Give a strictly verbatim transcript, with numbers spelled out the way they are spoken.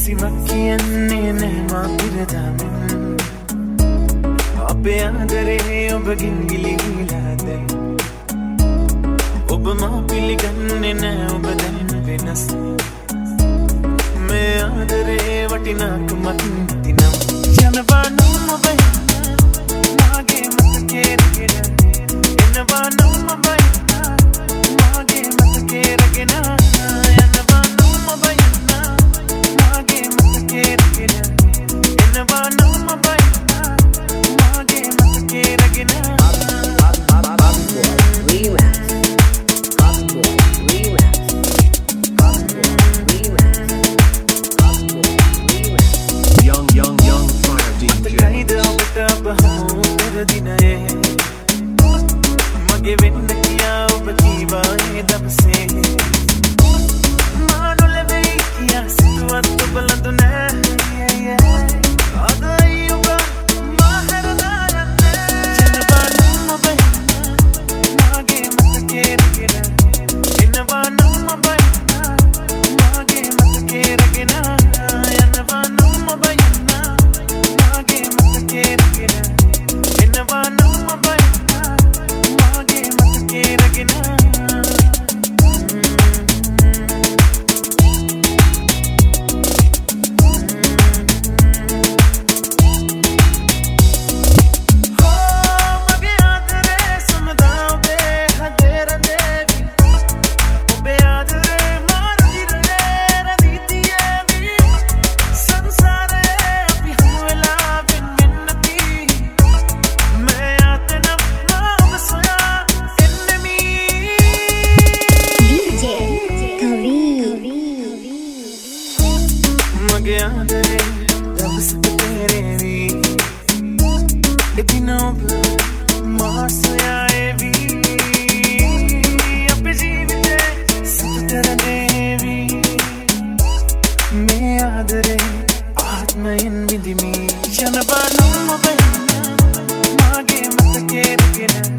කිසිමක් කියන්නේ නෑ මා පිරදාමින් අපේ ආදරේ ඔබගෙන් ගිලිහිලා දැන් ඔබ මා පිළිගන්නේ නෑ ඔබ දැන් වෙනස් මේ ආදරේ වටිනාකමක් නැතිනම් යනවා නම් ඔබ මාගේ මතකේ රැගෙන එනවා නම් ඔබ මාගේ මතකේ රැගෙන යනවා නම් ඔබ මාගේ මතකේ රැගෙන එනවා නම් ඔබ මාගේ මතකේ රැගෙන මගේ වෙන්න කියා ඔබ කීවා ඒ දවසේ මා නොලැබෙයි කියා සිතුවත් ඔබ ලඳු නෑ අදයි ඔබ මා හැරලා යන්නේ යනවා නම් ඔබ මාගේ මතකේ රැගෙන එනවා නම් ඔබ මාගේ මතකේ රැගෙන යනවා නම් ඔබ මාගේ මතකේ රැගෙන එනවා නම් ඔබ මගේ ආදරේ දවසක තේරෙවි එදින ඔබ මා සොයාවි අපේ ජීවිතේ සතුටට දේවි මේ ආදරේ ආත්මයෙන් විඳිමි යනවා නම් ඔබ මාගේ මතකේ රැගෙන